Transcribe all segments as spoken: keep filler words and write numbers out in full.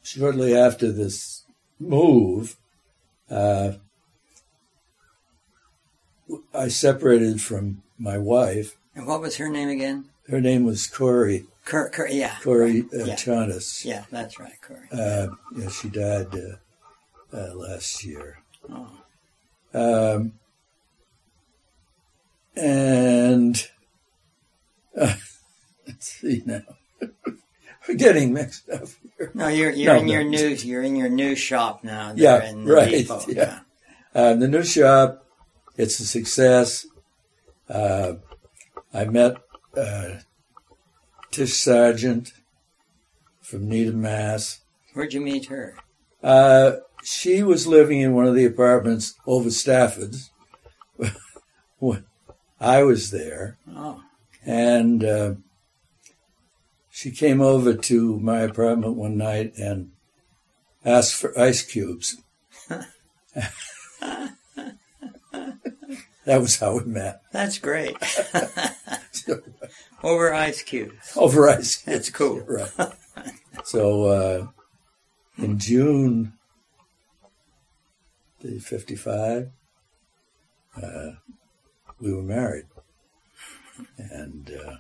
shortly after this move, uh, I separated from my wife. And what was her name again? Her name was Corey. Cur, Cur, yeah. Corey right. uh, yeah. Chanas. Yeah, that's right, Corey. Uh, yeah, she died uh, uh, last year. Oh. Um, and uh, let's see now. We're getting mixed up here. No, you're you're no, in no. your new you're in your new shop now. Yeah, in the right. Depot. Yeah, uh, the new shop. It's a success. Uh, I met uh, Tish Sargent from Needham, Mass. Where'd you meet her? Uh, she was living in one of the apartments over Stafford's when I was there. Oh. And uh, she came over to my apartment one night and asked for ice cubes. That was how we met. That's great. Over ice cubes. Over ice cubes. That's cool. Right. So uh, in June the fifty-five, uh, we were married. And uh,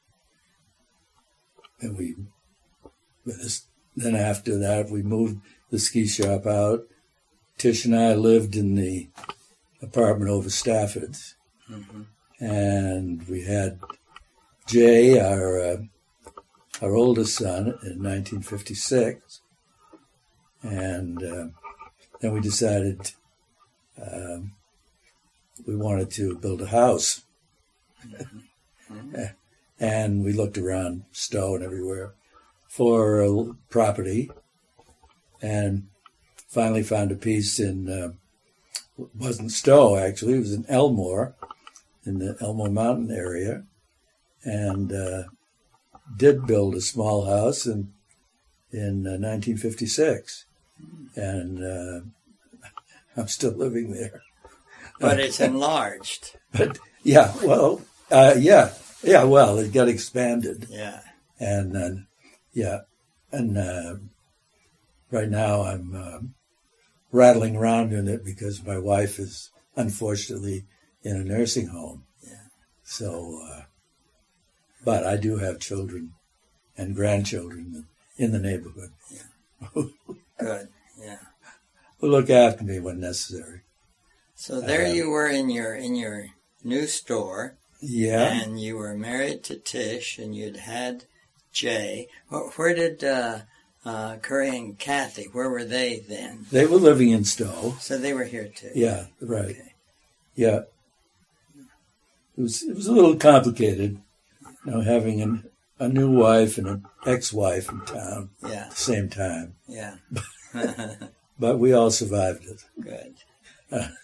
and we, then after that, we moved the ski shop out. Tish and I lived in the apartment over Stafford's. Mm-hmm. And we had Jay, our uh, our oldest son, in nineteen fifty-six. And uh, then we decided um, we wanted to build a house. Mm-hmm. And we looked around Stowe and everywhere for a property, and finally found a piece in, uh, it wasn't Stowe actually, it was in Elmore, in the Elmore Mountain area, and uh, did build a small house in, in uh, nineteen fifty-six. And uh, I'm still living there. But it's enlarged. But yeah, well, uh, yeah, yeah, well, it got expanded. Yeah. And then, yeah, and uh, right now I'm uh, rattling around in it because my wife is unfortunately in a nursing home. Yeah. So, uh, but I do have children and grandchildren in the neighborhood. Yeah. Good. Yeah. Who look after me when necessary. So there Uh, you were in your in your new store. Yeah. And you were married to Tish, and you'd had Jay. Where, where did uh, uh, Curry and Kathy, where were they then? They were living in Stowe. So they were here too. Yeah, right. Okay. Yeah. It was it was a little complicated, you know, having an, a new wife and an ex-wife in town Yeah. at the same time. Yeah. But we all survived it. Good. Uh,